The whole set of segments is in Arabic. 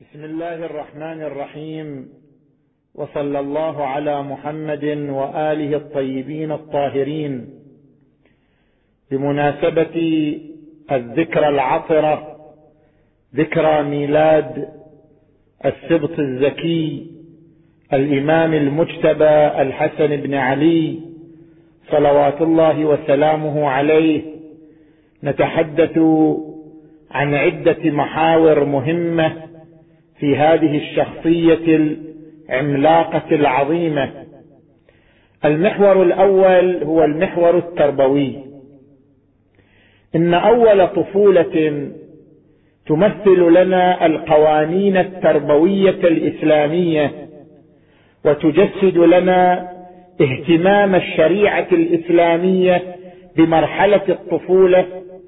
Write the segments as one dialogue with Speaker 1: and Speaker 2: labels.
Speaker 1: بسم الله الرحمن الرحيم، وصلى الله على محمد وآله الطيبين الطاهرين. بمناسبة الذكرى العطرة، ذكرى ميلاد السبط الزكي الإمام المجتبى الحسن بن علي صلوات الله وسلامه عليه، نتحدث عن عدة محاور مهمة في هذه الشخصية العملاقة العظيمة. المحور الأول هو المحور التربوي. إن أول طفولة تمثل لنا القوانين التربوية الإسلامية وتجسد لنا اهتمام الشريعة الإسلامية بمرحلة الطفولة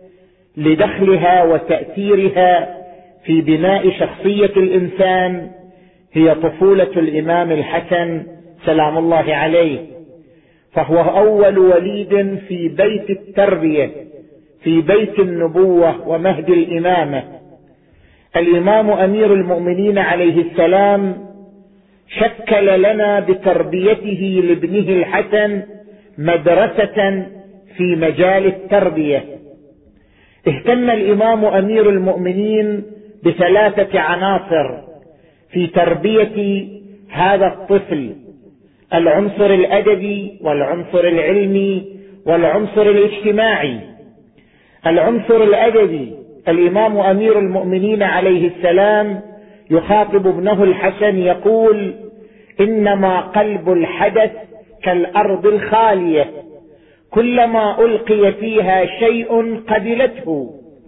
Speaker 1: لدخلها وتأثيرها في بناء شخصية الإنسان، هي طفولة الإمام الحسن سلام الله عليه. فهو أول وليد في بيت التربية، في بيت النبوة ومهد الإمامة. الإمام أمير المؤمنين عليه السلام شكل لنا بتربيته لابنه الحسن مدرسة في مجال التربية. اهتم الإمام أمير المؤمنين بثلاثة عناصر في تربية هذا الطفل: العنصر الأدبي والعنصر العلمي والعنصر الاجتماعي. العنصر الأدبي، الإمام أمير المؤمنين عليه السلام يخاطب ابنه الحسن يقول: إنما قلب الحدث كالأرض الخالية، كلما ألقي فيها شيء قبلته،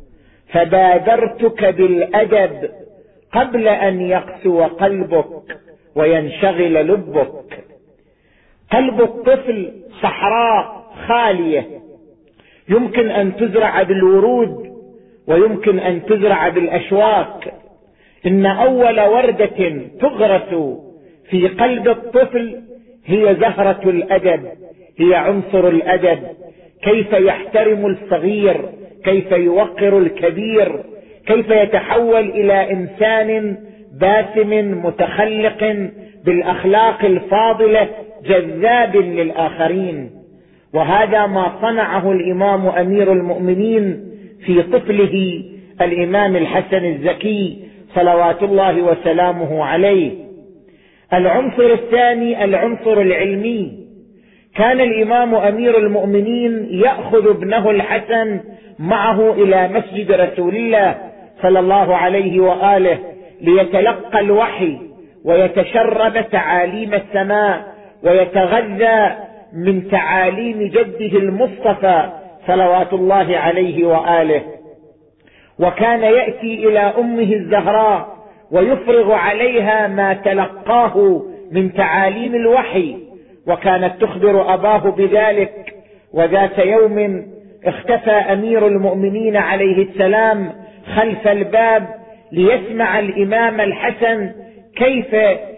Speaker 1: فبادرتك بالأدب قبل أن يقسو قلبك وينشغل لبك. قلب الطفل صحراء خالية، يمكن أن تزرع بالورود ويمكن أن تزرع بالأشواك. إن أول وردة تغرس في قلب الطفل هي زهرة الأدب، هي عنصر الأدب. كيف يحترم الصغير، كيف يوقر الكبير، كيف يتحول إلى إنسان باسم متخلق بالأخلاق الفاضلة جذاب للآخرين. وهذا ما صنعه الإمام أمير المؤمنين في طفله الإمام الحسن الزكي صلوات الله وسلامه عليه. العنصر الثاني العنصر العلمي. كان الإمام أمير المؤمنين يأخذ ابنه الحسن معه إلى مسجد رسول الله صلى الله عليه وآله ليتلقى الوحي ويتشرب تعاليم السماء ويتغذى من تعاليم جده المصطفى صلوات الله عليه وآله. وكان يأتي إلى أمه الزهراء ويفرغ عليها ما تلقاه من تعاليم الوحي، وكانت تخبر أباه بذلك. وذات يوم اختفى أمير المؤمنين عليه السلام خلف الباب ليسمع الإمام الحسن كيف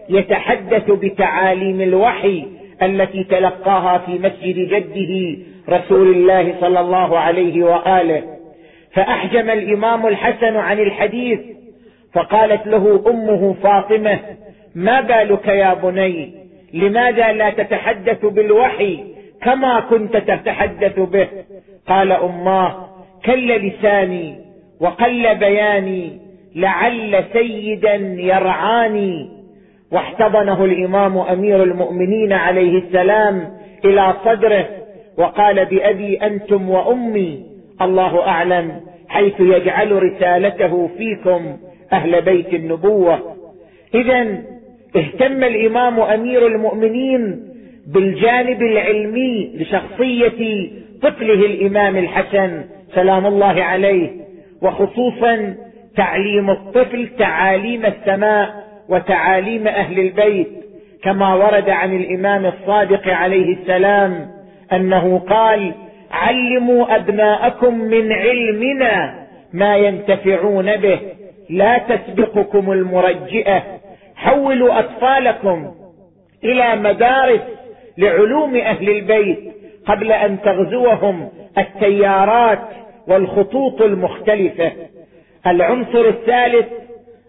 Speaker 1: يتحدث بتعاليم الوحي التي تلقاها في مسجد جده رسول الله صلى الله عليه وآله. فأحجم الإمام الحسن عن الحديث، فقالت له أمه فاطمة: ما بالك يا بني؟ لماذا لا تتحدث بالوحي كما كنت تتحدث به؟ قال: أماه، كل لساني وقل بياني، لعل سيدا يرعاني. واحتضنه الإمام أمير المؤمنين عليه السلام إلى صدره وقال: بأبي أنتم وأمي، الله أعلم حيث يجعل رسالته فيكم أهل بيت النبوة. إذن اهتم الإمام أمير المؤمنين بالجانب العلمي لشخصية طفله الإمام الحسن سلام الله عليه، وخصوصا تعليم الطفل تعاليم السماء وتعاليم أهل البيت، كما ورد عن الإمام الصادق عليه السلام أنه قال: علموا أبناءكم من علمنا ما ينتفعون به، لا تسبقكم المرجئة. حولوا أطفالكم إلى مدارس لعلوم أهل البيت قبل أن تغزوهم التيارات والخطوط المختلفة. العنصر الثالث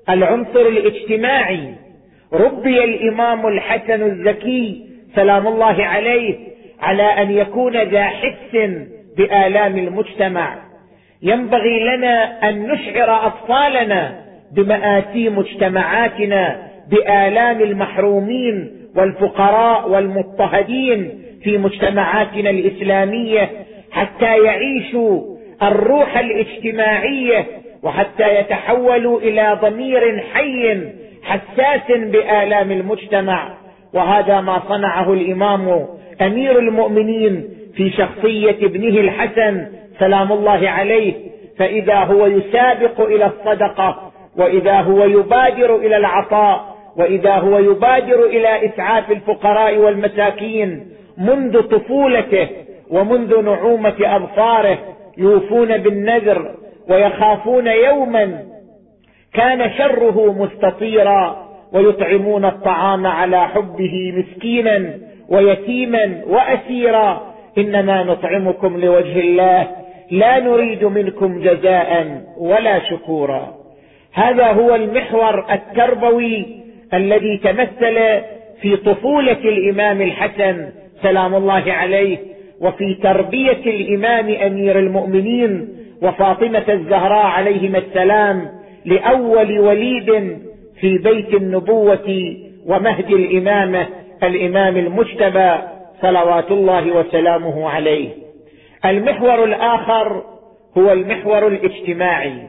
Speaker 1: العنصر الاجتماعي. ربي الإمام الحسن الزكي سلام الله عليه على أن يكون ذا حس بآلام المجتمع. ينبغي لنا أن نشعر أطفالنا بمآسي مجتمعاتنا، بآلام المحرومين والفقراء والمضطهدين في مجتمعاتنا الإسلامية، حتى يعيشوا الروح الاجتماعية، وحتى يتحولوا إلى ضمير حي حساس بآلام المجتمع. وهذا ما صنعه الإمام أمير المؤمنين في شخصية ابنه الحسن سلام الله عليه، فإذا هو يسابق إلى الصدقة، وإذا هو يبادر إلى العطاء، وإذا هو يبادر إلى إسعاف الفقراء والمساكين منذ طفولته ومنذ نعومة أظفاره، يوفون بالنذر ويخافون يوما كان شره مستطيرا، ويطعمون الطعام على حبه مسكينا ويتيما وأسيرا، إنما نطعمكم لوجه الله لا نريد منكم جزاء ولا شكورا. هذا هو المحور التربوي الذي تمثل في طفولة الإمام الحسن سلام الله عليه، وفي تربية الإمام أمير المؤمنين وفاطمة الزهراء عليهما السلام لأول وليد في بيت النبوة ومهد الإمامة، الإمام المجتبى صلوات الله وسلامه عليه. المحور الآخر هو المحور الاجتماعي.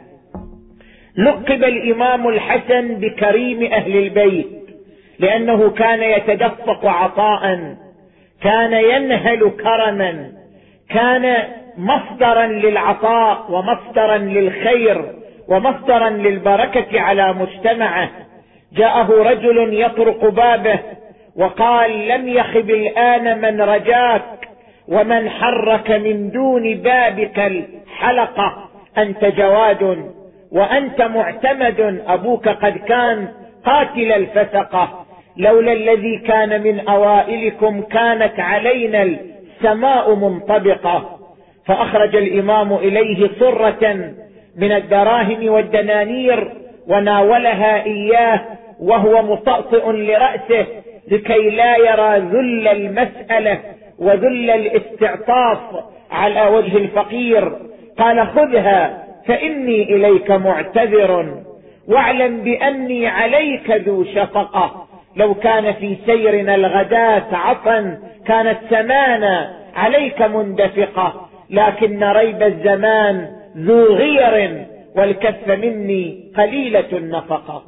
Speaker 1: لقب الإمام الحسن بكريم أهل البيت لأنه كان يتدفق عطاء، كان ينهل كرما، كان مصدرا للعطاء ومصدرا للخير ومصدرا للبركة على مجتمعه. جاءه رجل يطرق بابه وقال: لم يخب الآن من رجاك ومن حرك من دون بابك الحلقة، أنت جواد وأنت معتمد، أبوك قد كان قاتل الفسقة، لولا الذي كان من أوائلكم كانت علينا السماء منطبقة. فأخرج الإمام إليه صرة من الدراهم والدنانير وناولها إياه وهو مطأطئ لرأسه لكي لا يرى ذل المسألة وذل الاستعطاف على وجه الفقير. قال: خذها فإني إليك معتذر، واعلم بأني عليك ذو شفقة، لو كان في سيرنا الغداة عطا كانت سمانا عليك مندفقة، لكن ريب الزمان ذو غير والكف مني قليلة النفقة.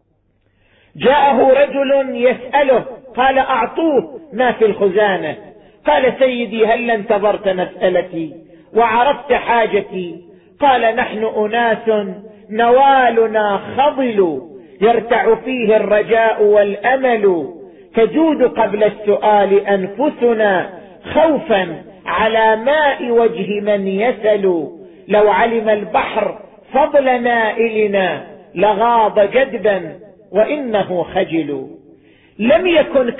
Speaker 1: جاءه رجل يسأله، قال: أعطوه ما في الخزانة. قال: سيدي هل انتظرت مسألتي وعرفت حاجتي؟ قال: نحن أناس نوالنا خضل يرتع فيه الرجاء والأمل، تجود قبل السؤال أنفسنا خوفا على ماء وجه من يسل، لو علم البحر فضل نائلنا لغاض جدبا وإنه خجل. لم يكن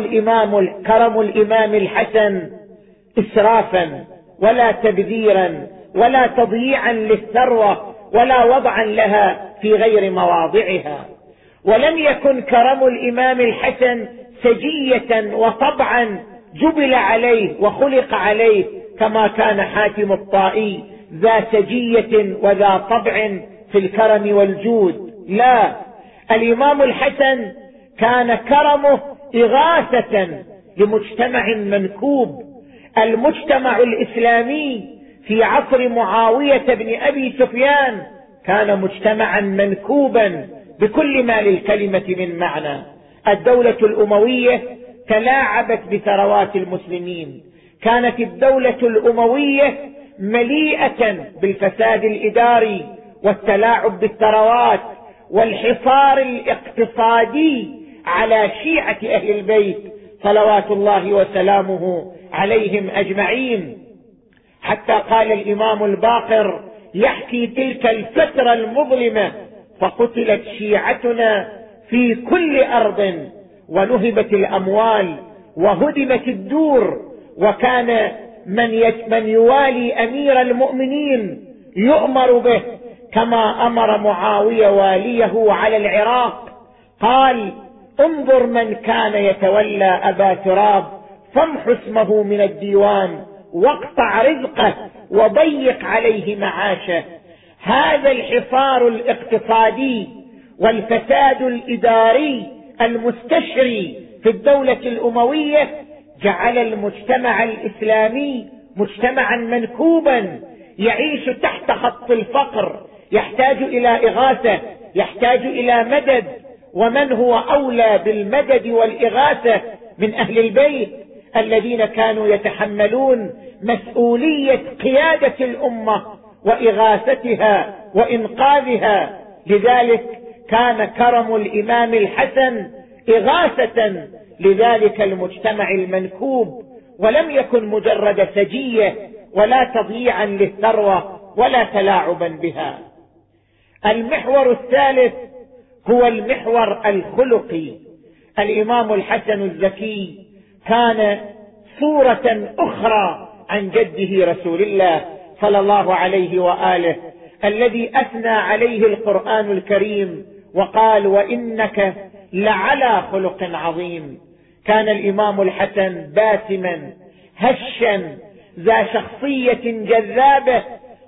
Speaker 1: كرم الإمام الحسن إسرافا ولا تبذيرا ولا تضييعا للثروة ولا وضعا لها في غير مواضعها، ولم يكن كرم الإمام الحسن سجية وطبعا جبل عليه وخلق عليه كما كان حاتم الطائي ذا سجية وذا طبع في الكرم والجود. لا، الإمام الحسن كان كرمه إغاثة لمجتمع منكوب. المجتمع الإسلامي في عصر معاوية بن أبي سفيان كان مجتمعا منكوبا بكل ما للكلمة من معنى. الدولة الأموية تلاعبت بثروات المسلمين، كانت الدولة الأموية مليئة بالفساد الإداري والتلاعب بالثروات والحصار الاقتصادي على شيعة أهل البيت صلوات الله وسلامه عليهم أجمعين، حتى قال الإمام الباقر يحكي تلك الفترة المظلمة: فقتلت شيعتنا في كل أرض ونهبت الأموال وهدمت الدور، وكان من يوالي أمير المؤمنين يؤمر به كما أمر معاوية واليه على العراق، قال: انظر من كان يتولى أبا تراب فامح اسمه من الديوان واقطع رزقه وضيق عليه معاشه. هذا الحصار الاقتصادي والفساد الإداري المستشري في الدولة الأموية جعل المجتمع الإسلامي مجتمعا منكوبا يعيش تحت خط الفقر، يحتاج إلى إغاثة، يحتاج إلى مدد. ومن هو أولى بالمدد والإغاثة من أهل البيت الذين كانوا يتحملون مسؤولية قيادة الأمة وإغاثتها وإنقاذها؟ لذلك كان كرم الإمام الحسن إغاثة لذلك المجتمع المنكوب، ولم يكن مجرد سجية ولا تضييعا للثروة ولا تلاعبا بها. المحور الثالث هو المحور الخلقي. الإمام الحسن الزكي كان صورة أخرى عن جده رسول الله صلى الله عليه وآله، الذي أثنى عليه القرآن الكريم وقال: وإنك لعلى خلق عظيم. كان الإمام الحسن باسما هشا ذا شخصية جذابة.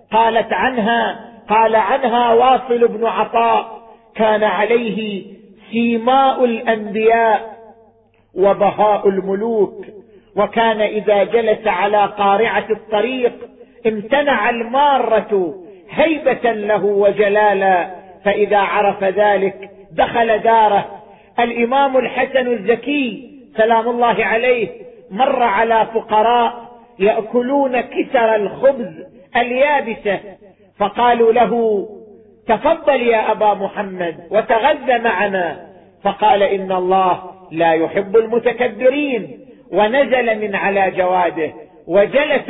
Speaker 1: قال عنها واصل بن عطاء: كان عليه سيماء الأنبياء وبهاء الملوك، وكان إذا جلس على قارعة الطريق امتنع المارة هيبة له وجلالا، فإذا عرف ذلك دخل داره. الإمام الحسن الزكي سلام الله عليه مر على فقراء يأكلون كسر الخبز اليابسة، فقالوا له: تفضل يا أبا محمد وتغذى معنا. فقال: إن الله لا يحب المتكبرين. ونزل من على جواده وجلس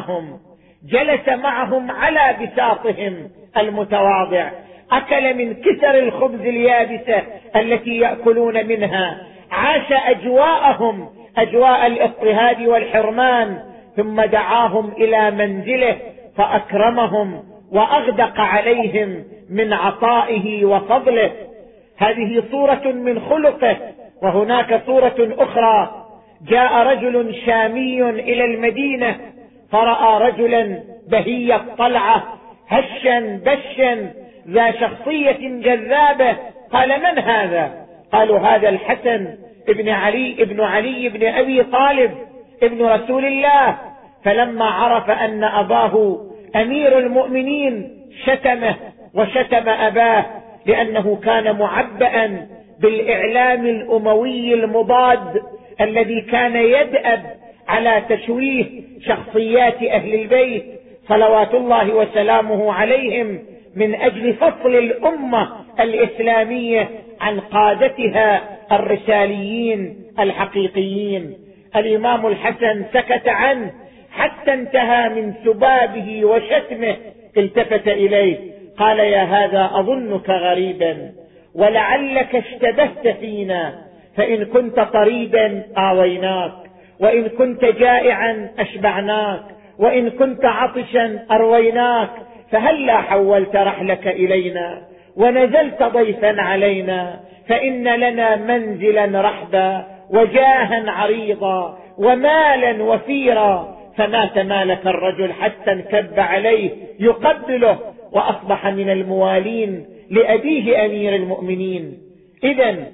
Speaker 1: معهم على بساطهم المتواضع، أكل من كسر الخبز اليابسة التي يأكلون منها، عاش أجواءهم أجواء الاضطهاد والحرمان، ثم دعاهم إلى منزله فأكرمهم وأغدق عليهم من عطائه وفضله. هذه صورة من خلقه. وهناك صورة أخرى: جاء رجل شامي إلى المدينة فرأى رجلا بهي الطلعة هشا بشا ذا شخصية جذابة. قال: من هذا؟ قالوا: هذا الحسن ابن علي بن أبي طالب ابن رسول الله. فلما عرف أن أباه أمير المؤمنين شتمه وشتم أباه، لأنه كان معبأ بالإعلام الأموي المضاد الذي كان يدأب على تشويه شخصيات أهل البيت صلوات الله وسلامه عليهم من أجل فصل الأمة الإسلامية عن قادتها الرساليين الحقيقيين. الإمام الحسن سكت عنه حتى انتهى من سبابه وشتمه. التفت إليه قال: يا هذا أظنك غريبا ولعلك اشتبهت فينا، فإن كنت طريدا آويناك، وإن كنت جائعا أشبعناك، وإن كنت عطشا أرويناك، فهلا حولت رحلك إلينا ونزلت ضيفا علينا، فإن لنا منزلا رحبا وجاها عريضا ومالا وفيرا. فما تمالك الرجل حتى انكب عليه يقبله، وأصبح من الموالين لأبيه أمير المؤمنين. إذن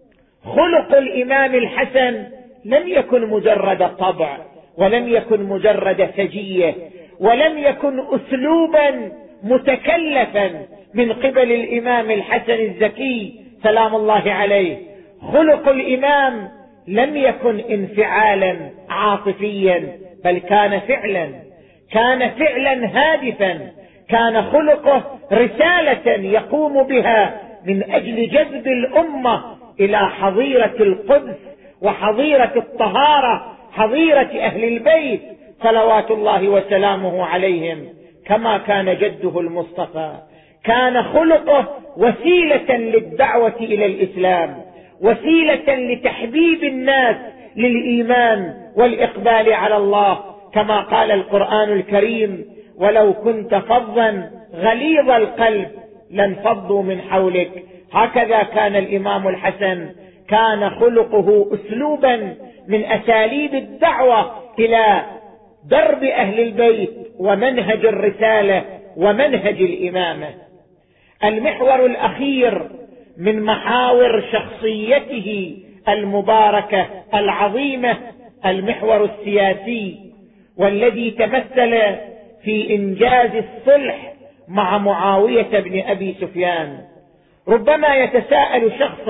Speaker 1: خلق الإمام الحسن لم يكن مجرد طبع، ولم يكن مجرد سجية، ولم يكن أسلوبا متكلفا من قبل الإمام الحسن الزكي سلام الله عليه. خلق الإمام لم يكن انفعالا عاطفيا، بل كان فعلا هادفا. كان خلقه رسالة يقوم بها من أجل جذب الأمة إلى حظيرة القدس وحظيرة الطهارة، حظيرة أهل البيت صلوات الله وسلامه عليهم. كما كان جده المصطفى كان خلقه وسيلة للدعوة إلى الإسلام، وسيلة لتحبيب الناس للإيمان والإقبال على الله، كما قال القرآن الكريم: ولو كنت فظا غليظ القلب لانفضوا من حولك. هكذا كان الإمام الحسن، كان خلقه أسلوبا من أساليب الدعوة إلى درب أهل البيت ومنهج الرسالة ومنهج الإمامة. المحور الأخير من محاور شخصيته المباركة العظيمة المحور السياسي، والذي تمثل في إنجاز الصلح مع معاوية بن أبي سفيان. ربما يتساءل شخص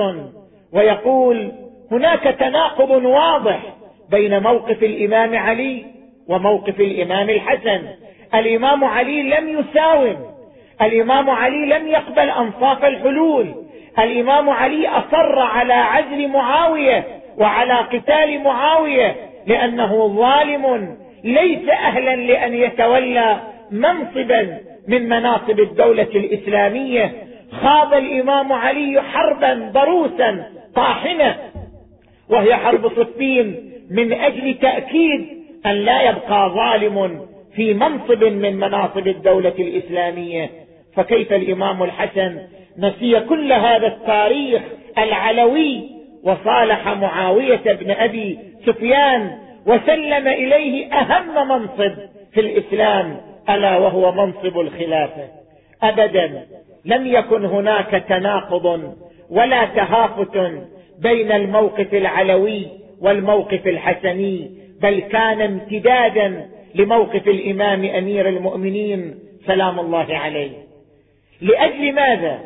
Speaker 1: ويقول هناك تناقض واضح بين موقف الإمام علي وموقف الإمام الحسن. الإمام علي لم يساوم، الإمام علي لم يقبل أنصاف الحلول، الإمام علي أصر على عزل معاوية وعلى قتال معاوية لأنه ظالم ليس أهلا لأن يتولى منصبا من مناصب الدولة الإسلامية. خاض الإمام علي حربا ضروسا طاحنة وهي حرب صفين من أجل تأكيد أن لا يبقى ظالم في منصب من مناصب الدولة الإسلامية. فكيف الإمام الحسن نسي كل هذا التاريخ العلوي وصالح معاوية بن أبي سفيان وسلم إليه أهم منصب في الإسلام ألا وهو منصب الخلافة؟ أبدا لم يكن هناك تناقض ولا تهافت بين الموقف العلوي والموقف الحسني، بل كان امتدادا لموقف الإمام أمير المؤمنين سلام الله عليه. لأجل ماذا؟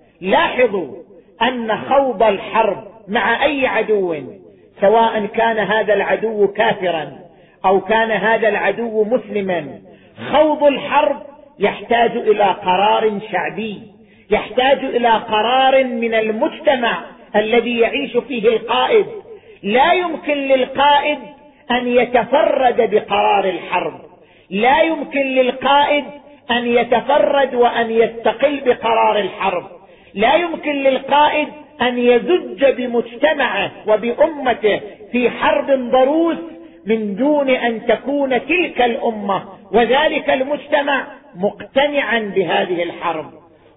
Speaker 1: لاحظوا أن خوض الحرب مع أي عدو، سواء كان هذا العدو كافرا أو كان هذا العدو مسلما، خوض الحرب يحتاج إلى قرار شعبي، يحتاج إلى قرار من المجتمع الذي يعيش فيه القائد. لا يمكن للقائد أن يتفرد بقرار الحرب، لا يمكن للقائد أن يتفرد وأن يستقل بقرار الحرب، لا يمكن للقائد أن يزج بمجتمعه وبأمته في حرب ضروس من دون أن تكون تلك الأمة وذلك المجتمع مقتنعا بهذه الحرب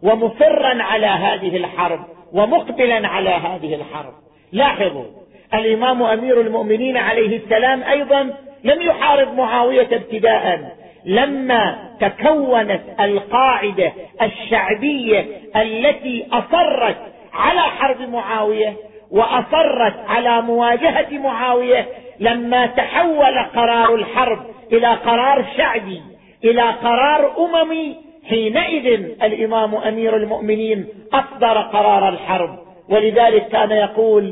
Speaker 1: ومصرا على هذه الحرب ومقبلا على هذه الحرب. لاحظوا الإمام أمير المؤمنين عليه السلام أيضا لم يحارب معاوية ابتداء. لما تكونت القاعدة الشعبية التي أصرت على حرب معاوية وأصرت على مواجهة معاوية، لما تحول قرار الحرب إلى قرار شعبي إلى قرار أممي، حينئذ الإمام أمير المؤمنين أصدر قرار الحرب. ولذلك كان يقول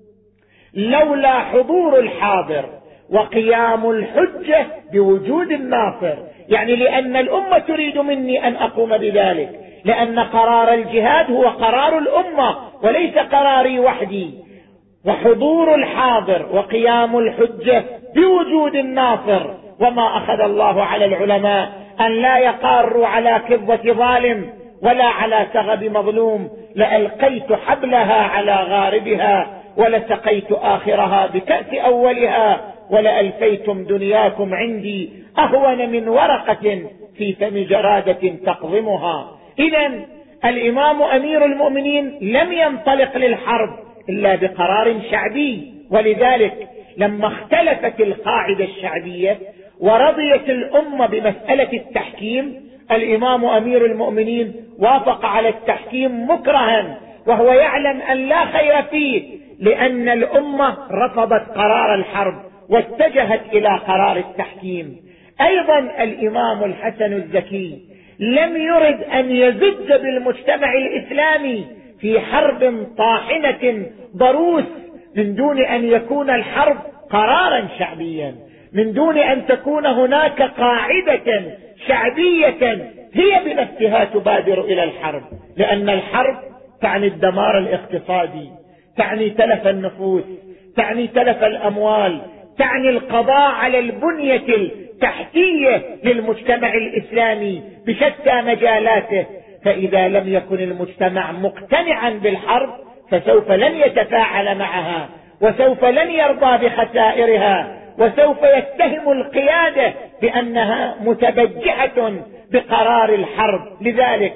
Speaker 1: لولا حضور الحاضر وقيام الحجة بوجود الناصر، يعني لأن الأمة تريد مني أن أقوم بذلك، لأن قرار الجهاد هو قرار الأمة وليس قراري وحدي. وحضور الحاضر وقيام الحجة بوجود الناصر. وما أخذ الله على العلماء أن لا يقاروا على كظة ظالم ولا على سغب مظلوم. لألقيت حبلها على غاربها ولسقيت آخرها بكأس أولها ولألفيتم دنياكم عندي أهون من ورقة في فم جرادة تقضمها. إذن الإمام أمير المؤمنين لم ينطلق للحرب إلا بقرار شعبي. ولذلك لما اختلفت القاعدة الشعبية ورضيت الأمة بمسألة التحكيم، الإمام أمير المؤمنين وافق على التحكيم مكرها وهو يعلم أن لا خير فيه، لأن الأمة رفضت قرار الحرب واتجهت إلى قرار التحكيم. أيضا الإمام الحسن الزكي لم يرد أن يزج بالمجتمع الإسلامي في حرب طاحنة ضروس من دون أن يكون الحرب قرارا شعبيا، من دون أن تكون هناك قاعدة شعبية هي بنفسها تبادر إلى الحرب. لأن الحرب تعني الدمار الاقتصادي، تعني تلف النفوس، تعني تلف الأموال، تعني القضاء على البنية التحتية للمجتمع الإسلامي بشتى مجالاته. فإذا لم يكن المجتمع مقتنعا بالحرب فسوف لن يتفاعل معها، وسوف لن يرضى بخسائرها، وسوف يتهم القيادة بأنها متبجحة بقرار الحرب. لذلك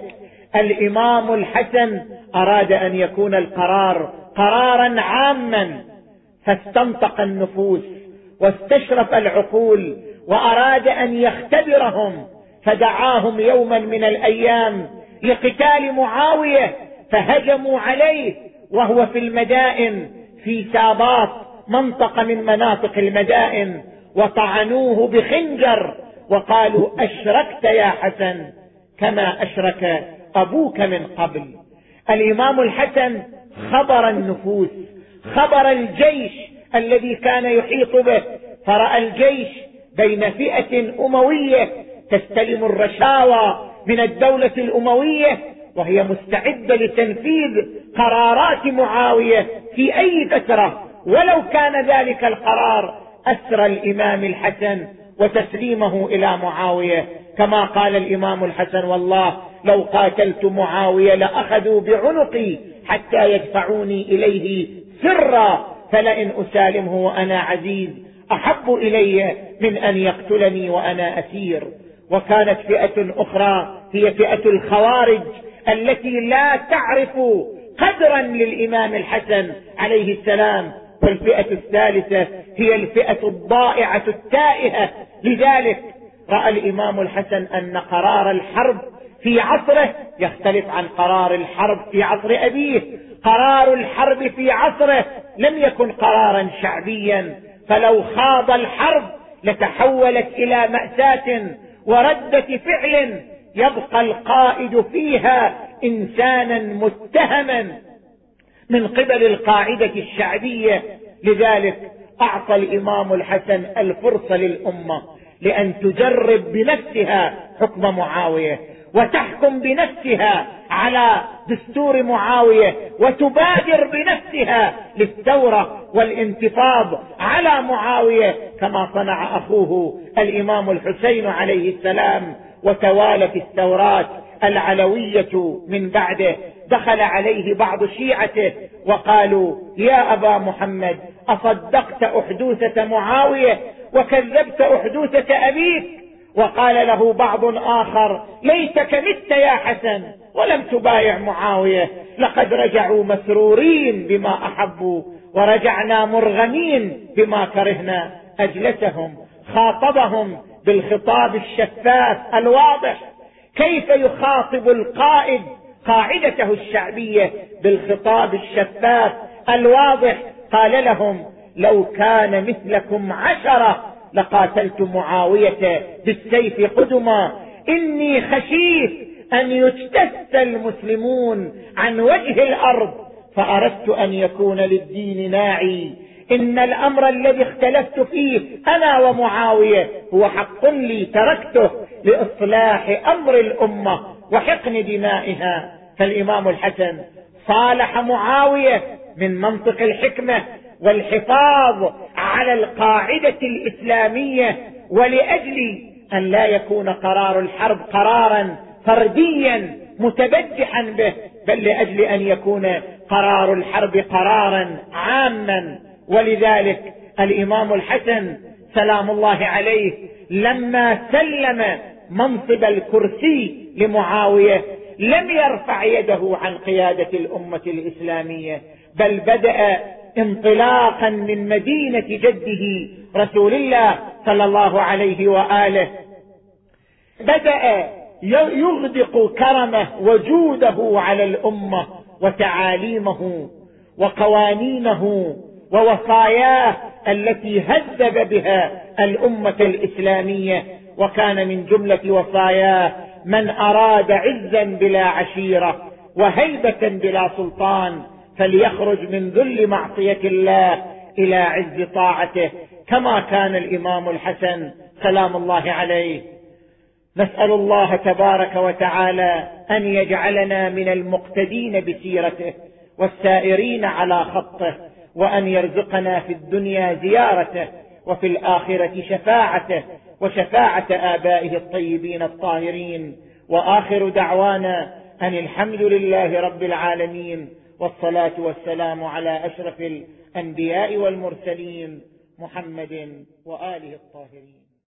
Speaker 1: الإمام الحسن أراد أن يكون القرار قرارا عاما، فاستنطق النفوس واستشرف العقول وأراد أن يختبرهم، فدعاهم يوما من الأيام لقتال معاوية، فهجموا عليه وهو في المدائن، في ساباط، منطقة من مناطق المدائن، وطعنوه بخنجر وقالوا: أشركت يا حسن كما أشرك أبوك من قبل. الإمام الحسن خبر النفوس، خبر الجيش الذي كان يحيط به، فرأى الجيش بين فئة أموية تستلم الرشاوى من الدولة الأموية، وهي مستعدة لتنفيذ قرارات معاوية في أي فترة، ولو كان ذلك القرار أسر الإمام الحسن وتسليمه إلى معاوية، كما قال الإمام الحسن: والله لو قاتلت معاوية لأخذوا بعنقي حتى يدفعوني إليه سرا، فلئن أسالمه وأنا عزيز أحب إلي من أن يقتلني وأنا أسير. وكانت فئة أخرى هي فئة الخوارج التي لا تعرف قدرا للإمام الحسن عليه السلام، والفئة الثالثة هي الفئة الضائعة التائهة. لذلك رأى الإمام الحسن أن قرار الحرب في عصره يختلف عن قرار الحرب في عصر أبيه. قرار الحرب في عصره لم يكن قرارا شعبيا، فلو خاض الحرب لتحولت إلى مأساة وردة فعل يبقى القائد فيها إنسانا متهما من قبل القاعدة الشعبية. لذلك أعطى الإمام الحسن الفرصة للأمة لأن تجرب بنفسها حكم معاوية، وتحكم بنفسها على دستور معاوية، وتبادر بنفسها للثورة والانتفاض على معاوية، كما صنع أخوه الإمام الحسين عليه السلام. وتوالت الثورات العلوية من بعده. دخل عليه بعض شيعته وقالوا: يا أبا محمد، أصدقت أحدوثة معاوية وكذبت أحدوثة أبيك؟ وقال له بعض آخر: ليتك مت يا حسن ولم تبايع معاوية، لقد رجعوا مسرورين بما أحبوا ورجعنا مرغمين بما كرهنا. أجلسهم، خاطبهم بالخطاب الشفاف الواضح. كيف يخاطب القائد قاعدته الشعبية بالخطاب الشفاف الواضح؟ قال لهم: لو كان مثلكم 10 لقاتلت معاوية بالسيف قدما، إني خشيت أن يجتث المسلمون عن وجه الأرض، فأردت أن يكون للدين ناعي. إن الأمر الذي اختلفت فيه أنا ومعاوية هو حق لي تركته لإصلاح أمر الأمة وحقن دمائها. فالإمام الحسن صالح معاوية من منطق الحكمة والحفاظ على القاعدة الإسلامية، ولأجل أن لا يكون قرار الحرب قرارا فرديا متبجحا به، بل لأجل أن يكون قرار الحرب قرارا عاما. ولذلك الإمام الحسن سلام الله عليه لما سلم منصب الكرسي لمعاوية لم يرفع يده عن قيادة الأمة الإسلامية، بل بدأ انطلاقا من مدينة جده رسول الله صلى الله عليه وآله، بدأ يغدق كرمه وجوده على الأمة وتعاليمه وقوانينه ووصاياه التي هذب بها الأمة الإسلامية. وكان من جملة وصاياه: من أراد عزا بلا عشيرة وهيبة بلا سلطان فليخرج من ذل معصية الله إلى عز طاعته، كما كان الإمام الحسن سلام الله عليه. نسأل الله تبارك وتعالى أن يجعلنا من المقتدين بسيرته والسائرين على خطه، وأن يرزقنا في الدنيا زيارته، وفي الآخرة شفاعته وشفاعة آبائه الطيبين الطاهرين. وآخر دعوانا أن الحمد لله رب العالمين، والصلاة والسلام على أشرف الأنبياء والمرسلين محمد وآله الطاهرين.